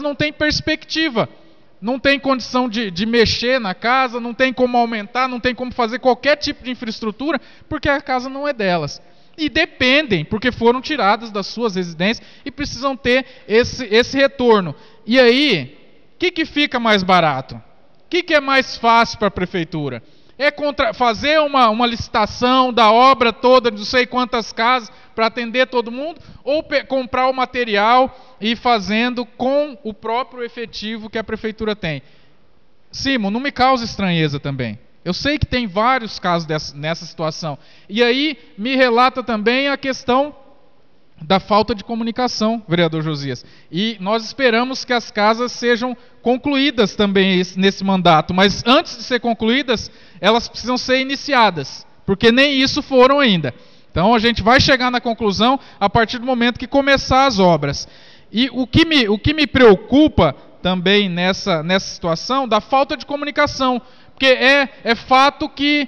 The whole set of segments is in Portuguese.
não tem perspectiva, não tem condição de mexer na casa, não tem como aumentar, não tem como fazer qualquer tipo de infraestrutura, porque a casa não é delas. E dependem, porque foram tiradas das suas residências e precisam ter esse retorno. E aí, o que fica mais barato? O que é mais fácil para a prefeitura? É fazer uma licitação da obra toda, de não sei quantas casas, para atender todo mundo, ou comprar o material e ir fazendo com o próprio efetivo que a prefeitura tem? Simon, não me causa estranheza também. Eu sei que tem vários casos nessa situação. E aí me relata também a questão da falta de comunicação, vereador Josias. E nós esperamos que as casas sejam concluídas também nesse mandato. Mas antes de ser concluídas, elas precisam ser iniciadas, porque nem isso foram ainda. Então a gente vai chegar na conclusão a partir do momento que começar as obras. E o que me preocupa também nessa situação, da falta de comunicação. Porque é fato que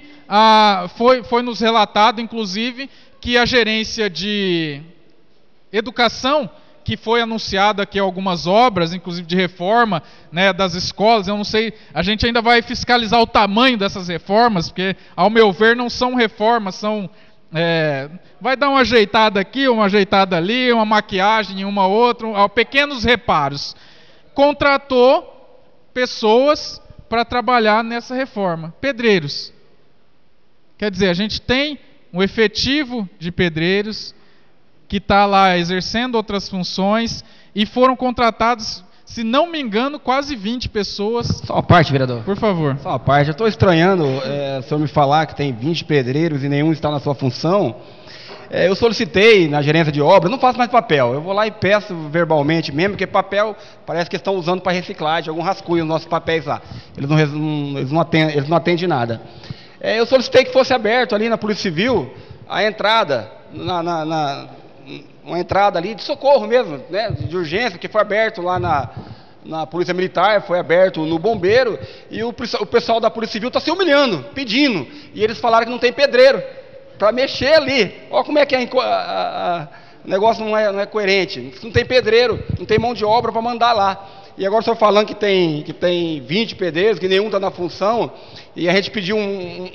foi nos relatado, inclusive, que a gerência de educação, que foi anunciada aqui algumas obras, inclusive de reforma, né, das escolas, eu não sei, a gente ainda vai fiscalizar o tamanho dessas reformas, porque, ao meu ver, não são reformas, são... vai dar uma ajeitada aqui, uma ajeitada ali, uma maquiagem em uma outra, pequenos reparos. Contratou pessoas para trabalhar nessa reforma. Pedreiros. Quer dizer, a gente tem um efetivo de pedreiros que está lá exercendo outras funções e foram contratados, se não me engano, quase 20 pessoas. Só uma parte, vereador. Por favor. Só uma parte. Eu estou estranhando o senhor me falar que tem 20 pedreiros e nenhum está na sua função. Eu solicitei na gerência de obra, não faço mais papel, eu vou lá e peço verbalmente mesmo, porque papel parece que estão usando para reciclagem, algum rascunho nos nossos papéis lá, eles não atendem nada. Eu solicitei que fosse aberto ali na Polícia Civil a entrada, uma entrada ali de socorro mesmo, né, de urgência, que foi aberto lá na Polícia Militar, foi aberto no Bombeiro, e o pessoal da Polícia Civil está se humilhando, pedindo, e eles falaram que não tem pedreiro para mexer ali. Olha como é que o negócio não é coerente. Não tem pedreiro, não tem mão de obra para mandar lá. E agora o senhor falando que tem 20 pedreiros, que nenhum está na função, e a gente pediu um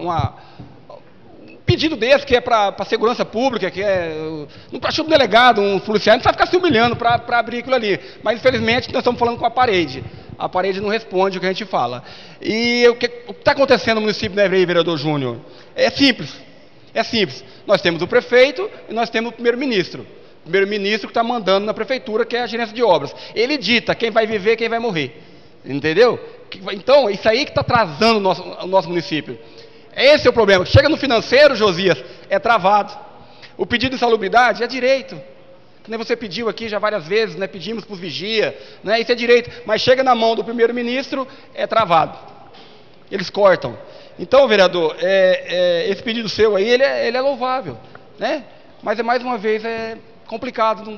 pedido desse, que é para a segurança pública, que é não para um delegado, um policial, não precisa ficar se humilhando para abrir aquilo ali. Mas infelizmente nós estamos falando com a parede. A parede não responde o que a gente fala. E o que está acontecendo no município de Neve, vereador Júnior? É simples. É simples, nós temos o prefeito e nós temos o primeiro-ministro. O primeiro-ministro que está mandando na prefeitura, que é a gerência de obras. Ele dita quem vai viver e quem vai morrer. Entendeu? Então, isso aí que está atrasando o nosso município. Esse é o problema. Chega no financeiro, Josias, é travado. O pedido de insalubridade é direito. Que nem você pediu aqui já várias vezes, né? Pedimos para os vigia, né? Isso é direito. Mas chega na mão do primeiro-ministro, é travado. Eles cortam. Então, vereador, esse pedido seu aí, ele é louvável, né? Mas, mais uma vez, é complicado.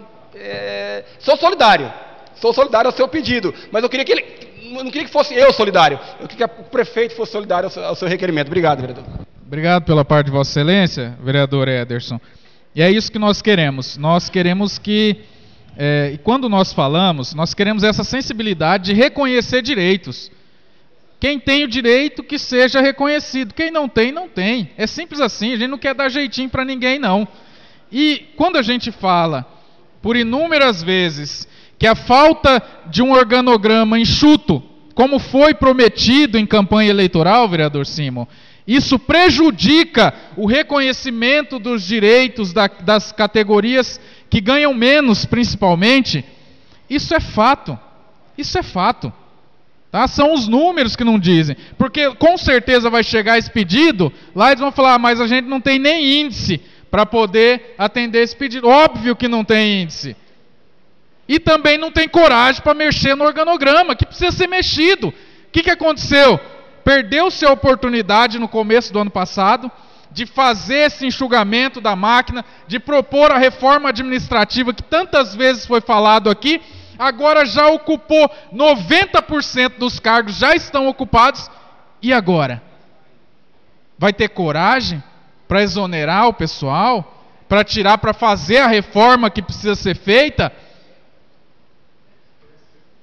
Sou solidário ao seu pedido, mas eu não queria que fosse eu solidário, eu queria que o prefeito fosse solidário ao seu requerimento. Obrigado, vereador. Obrigado pela parte de Vossa Excelência, vereador Ederson. E é isso que nós queremos. Nós queremos que, e quando nós falamos, nós queremos essa sensibilidade de reconhecer direitos. Quem tem o direito, que seja reconhecido. Quem não tem, não tem. É simples assim, a gente não quer dar jeitinho para ninguém, não. E quando a gente fala, por inúmeras vezes, que a falta de um organograma enxuto, como foi prometido em campanha eleitoral, vereador Simon, isso prejudica o reconhecimento dos direitos das categorias que ganham menos, principalmente. Isso é fato. Isso é fato. Tá? São os números que não dizem, porque com certeza vai chegar esse pedido, lá eles vão falar, mas a gente não tem nem índice para poder atender esse pedido. Óbvio que não tem índice. E também não tem coragem para mexer no organograma, que precisa ser mexido. O que aconteceu? Perdeu-se a oportunidade no começo do ano passado de fazer esse enxugamento da máquina, de propor a reforma administrativa que tantas vezes foi falado aqui. Agora já ocupou 90% dos cargos, já estão ocupados. E agora? Vai ter coragem para exonerar o pessoal? Para tirar, para fazer a reforma que precisa ser feita?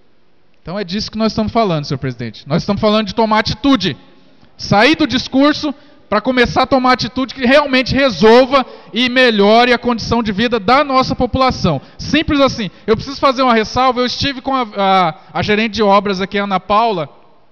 Então é disso que nós estamos falando, senhor presidente. Nós estamos falando de tomar atitude. Sair do discurso para começar a tomar atitude que realmente resolva e melhore a condição de vida da nossa população. Simples assim. Eu preciso fazer uma ressalva. Eu estive com a gerente de obras aqui, Ana Paula,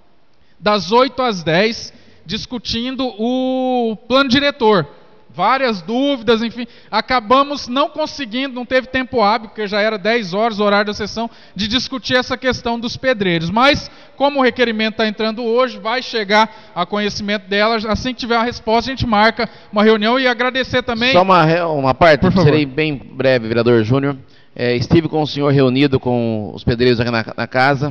das 8 às 10, discutindo o plano diretor. Várias dúvidas, enfim. Acabamos não conseguindo, não teve tempo hábil, porque já era 10 horas o horário da sessão, de discutir essa questão dos pedreiros. Mas, como o requerimento está entrando hoje, vai chegar a conhecimento delas. Assim que tiver a resposta, a gente marca uma reunião. E agradecer também... Só uma parte, por favor. Serei bem breve, vereador Júnior. Estive com o senhor reunido com os pedreiros aqui na casa.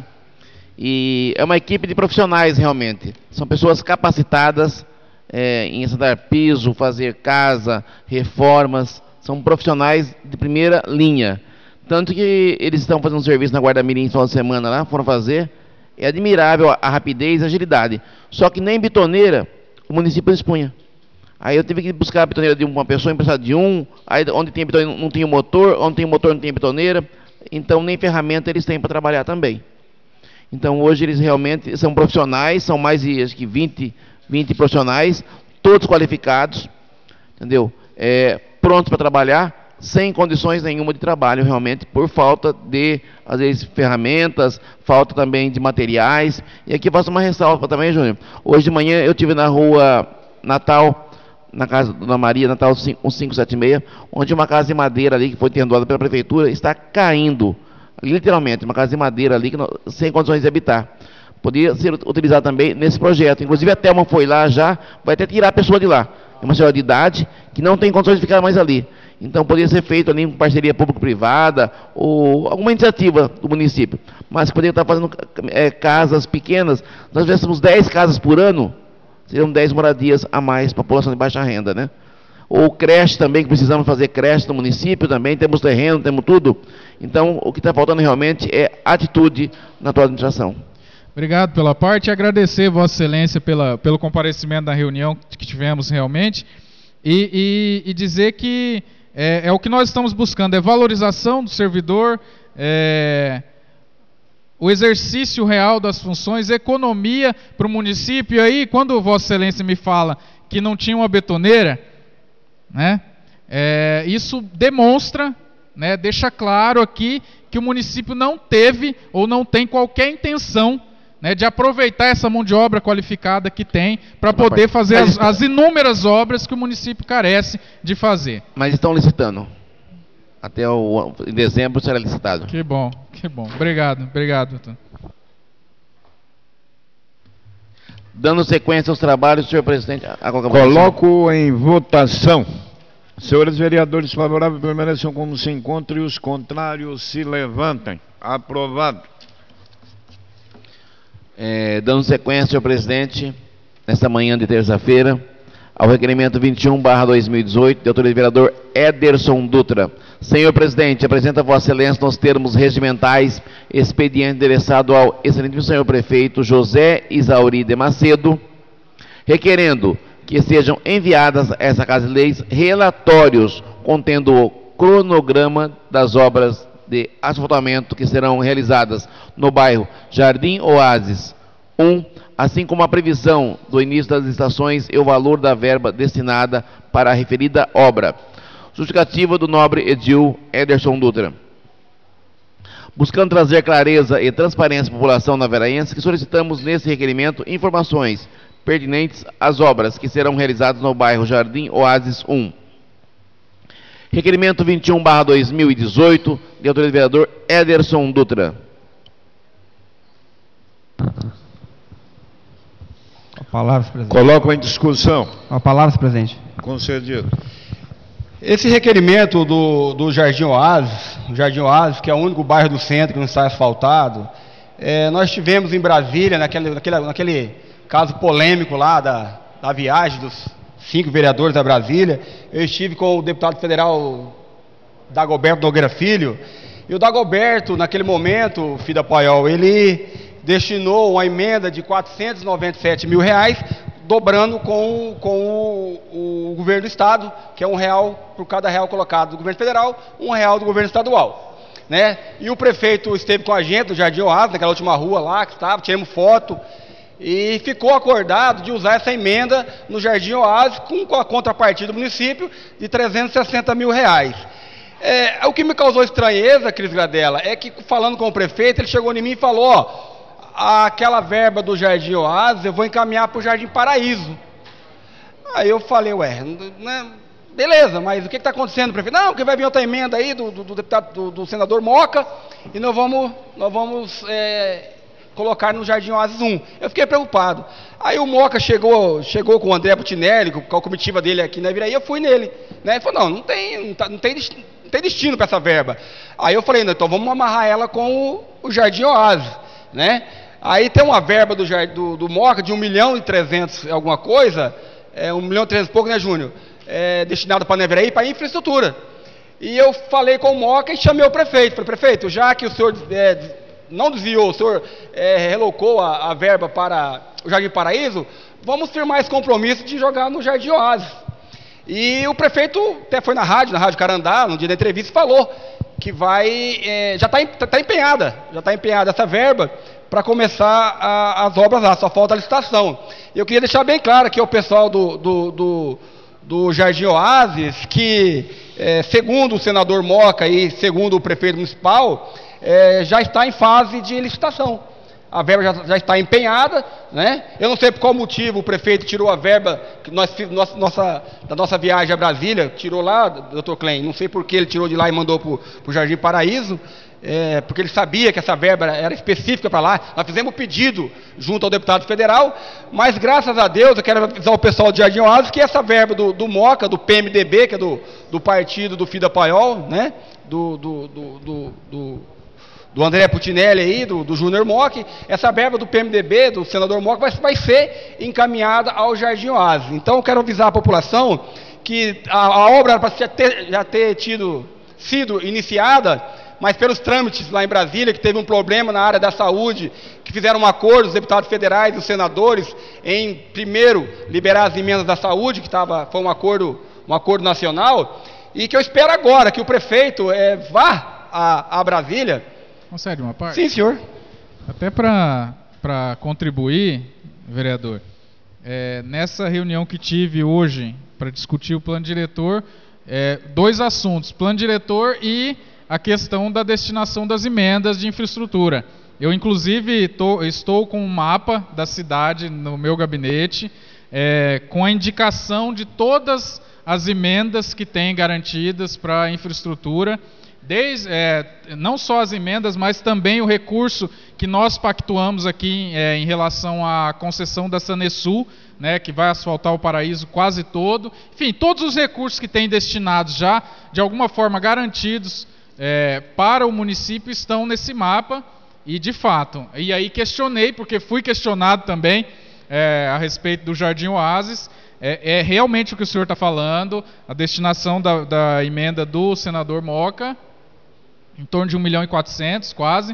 E é uma equipe de profissionais, realmente. São pessoas capacitadas em instalar piso, fazer casa, reformas. São profissionais de primeira linha. Tanto que eles estão fazendo um serviço na Guarda Mirim no final de semana lá, foram fazer. É admirável a rapidez e a agilidade. Só que nem bitoneira o município dispunha. Aí eu tive que buscar a bitoneira de uma pessoa, emprestar de aí onde tem bitoneira não tinha motor, onde tem motor não tem bitoneira. Então nem ferramenta eles têm para trabalhar também. Então hoje eles realmente são profissionais, são mais de acho que 20 profissionais, todos qualificados, entendeu? Prontos para trabalhar, sem condições nenhuma de trabalho, realmente, por falta de, às vezes, ferramentas, falta também de materiais. E aqui eu faço uma ressalva também, Júnior. Hoje de manhã eu estive na rua Natal, na casa da Dona Maria, Natal 1576, onde uma casa de madeira ali, que foi doada pela prefeitura, está caindo, literalmente, uma casa de madeira ali, sem condições de habitar. Poderia ser utilizado também nesse projeto. Inclusive a Thelma foi lá já, vai até tirar a pessoa de lá. É uma senhora de idade que não tem condições de ficar mais ali. Então poderia ser feito ali em parceria público-privada ou alguma iniciativa do município. Mas poderia estar fazendo casas pequenas. Nós tivéssemos 10 casas por ano, seriam 10 moradias a mais para a população de baixa renda, né? Ou creche também, que precisamos fazer creche no município também, temos terreno, temos tudo. Então o que está faltando realmente é atitude na atual administração. Obrigado pela parte e agradecer Vossa Excelência pelo comparecimento da reunião que tivemos realmente e dizer que é o que nós estamos buscando, é valorização do servidor, o exercício real das funções, economia para o município. E aí, quando Vossa Excelência me fala que não tinha uma betoneira, né, isso demonstra, né, deixa claro aqui que o município não teve ou não tem qualquer intenção, né, de aproveitar essa mão de obra qualificada que tem para poder fazer as inúmeras obras que o município carece de fazer. Mas estão licitando. Em dezembro será licitado. Que bom, que bom. Obrigado, doutor. Dando sequência aos trabalhos, senhor presidente. Coloco em votação. Senhores vereadores favoráveis permaneçam como se encontram e os contrários se levantem. Aprovado. Dando sequência, senhor presidente, nesta manhã de terça-feira, ao requerimento 21/2018, de autoria do vereador Ederson Dutra. Senhor presidente, apresenta a Vossa Excelência nos termos regimentais expediente endereçado ao excelentíssimo senhor prefeito José Isauri de Macedo, requerendo que sejam enviadas a essa Casa de Leis relatórios contendo o cronograma das obras de asfaltamento que serão realizadas no bairro Jardim Oásis 1, assim como a previsão do início das licitações e o valor da verba destinada para a referida obra. Justificativa do nobre edil Ederson Dutra. Buscando trazer clareza e transparência à população naveraense, que solicitamos nesse requerimento informações pertinentes às obras que serão realizadas no bairro Jardim Oásis 1. Requerimento 21/2018, de autoria do vereador Ederson Dutra. A palavra, presidente. Coloco em discussão. A palavra, presidente. Concedido. Esse requerimento do Jardim Oásis, que é o único bairro do centro que não está asfaltado, nós tivemos em Brasília, naquele caso polêmico lá da viagem dos 5 vereadores da Brasília. Eu estive com o deputado federal Dagoberto Nogueira Filho, e o Dagoberto, naquele momento, filho da Paiol, ele destinou uma emenda de R$497 mil, dobrando com o governo do estado, que é R$1 por cada real colocado do governo federal, R$1 do governo estadual. né? E o prefeito esteve com a gente no Jardim Oásis, naquela última rua lá que estava, tiramos foto, e ficou acordado de usar essa emenda no Jardim Oásis com a contrapartida do município de R$360 mil. O que me causou estranheza, Cris Gradella, é que falando com o prefeito, ele chegou em mim e falou, ó, aquela verba do Jardim Oásis eu vou encaminhar para o Jardim Paraíso. Aí eu falei, ué, né, beleza, mas o que está acontecendo, prefeito? Não, que vai vir outra emenda aí do deputado, do senador Moca, e nós vamos colocar no Jardim Oásis 1. Eu fiquei preocupado. Aí o Moca chegou com o André Putinelli, com a comitiva dele aqui na Iviraí, eu fui nele. Né? Ele falou, não tem destino para essa verba. Aí eu falei, não, então vamos amarrar ela com o Jardim Oásis. Né? Aí tem uma verba do Moca de 1.300.000 alguma coisa, 1.300.000 e pouco, né, Júnior? Destinado para a Iviraí, para infraestrutura. E eu falei com o Moca e chamei o prefeito. Falei, prefeito, já que o senhor não desviou, o senhor relocou a verba para o Jardim Paraíso, vamos firmar esse compromisso de jogar no Jardim Oásis. E o prefeito até foi na Rádio Carandá, no dia da entrevista, e falou que já está empenhada essa verba para começar as obras lá, só falta a licitação. Eu queria deixar bem claro aqui ao pessoal do Jardim Oásis que, segundo o senador Moca e segundo o prefeito municipal, já está em fase de licitação. A verba já está empenhada, né? Eu não sei por qual motivo o prefeito tirou a verba que da nossa viagem a Brasília, tirou lá, doutor Klein, não sei por que ele tirou de lá e mandou para o Jardim Paraíso, porque ele sabia que essa verba era específica para lá. Nós fizemos pedido junto ao deputado federal, mas graças a Deus, eu quero avisar o pessoal do Jardim Oásis que essa verba do Moca, do PMDB, que é do partido do Fida Paiol, né? Do André Putinelli aí, do Júnior Mock, essa verba do PMDB, do senador Mock, vai ser encaminhada ao Jardim Oásis. Então eu quero avisar a população que a obra era para já ter sido iniciada, mas pelos trâmites lá em Brasília, que teve um problema na área da saúde, que fizeram um acordo, os deputados federais e os senadores, em primeiro liberar as emendas da saúde, que foi um acordo nacional, e que eu espero agora que o prefeito vá a Brasília. Concede uma parte? Sim, senhor. Até para contribuir, vereador, nessa reunião que tive hoje para discutir o plano diretor, dois assuntos, plano diretor e a questão da destinação das emendas de infraestrutura. Eu, inclusive, estou com um mapa da cidade no meu gabinete, com a indicação de todas as emendas que tem garantidas para a infraestrutura, não só as emendas, mas também o recurso que nós pactuamos aqui em relação à concessão da Sanesul, né, que vai asfaltar o Paraíso quase todo. Enfim, todos os recursos que tem destinados já, de alguma forma garantidos para o município, estão nesse mapa. E, de fato, e aí questionei, porque fui questionado também a respeito do Jardim Oásis. É realmente o que o senhor está falando, a destinação da emenda do senador Moca, em torno de 1.400.000 quase.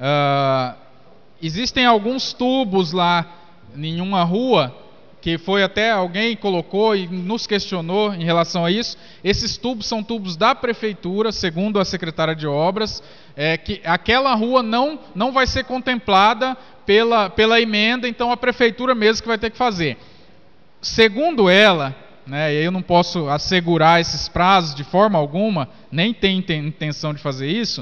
Existem alguns tubos lá em uma rua, que foi até alguém colocou e nos questionou em relação a isso. Esses tubos são tubos da prefeitura, segundo a secretária de obras, que aquela rua não vai ser contemplada pela emenda, então a prefeitura mesmo que vai ter que fazer. Segundo ela, né, e aí eu não posso assegurar esses prazos de forma alguma, nem tenho intenção de fazer isso,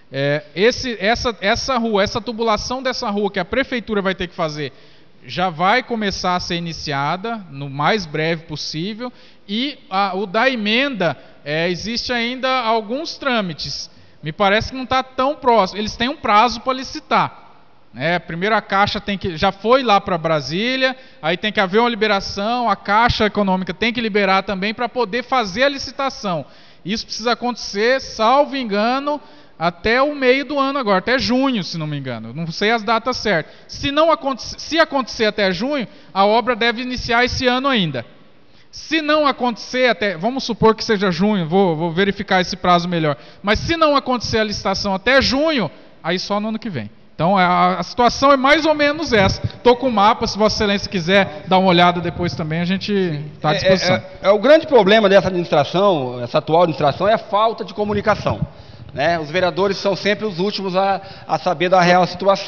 essa rua, essa tubulação dessa rua que a prefeitura vai ter que fazer, já vai começar a ser iniciada no mais breve possível, e o da emenda, existe ainda alguns trâmites, me parece que não está tão próximo, eles têm um prazo para licitar. Primeiro a Caixa já foi lá para Brasília, aí tem que haver uma liberação, a Caixa Econômica tem que liberar também para poder fazer a licitação. Isso precisa acontecer, salvo engano, até o meio do ano agora, até junho, se não me engano. Não sei as datas certas. Se acontecer até junho, a obra deve iniciar esse ano ainda. Se não acontecer vamos supor que seja junho, vou verificar esse prazo melhor. Mas se não acontecer a licitação até junho, aí só no ano que vem. Então a situação é mais ou menos essa. Estou com o mapa, se Vossa Excelência quiser dar uma olhada depois também, a gente está à disposição. O grande problema dessa administração, essa atual administração, é a falta de comunicação. né? Os vereadores são sempre os últimos a saber da real situação.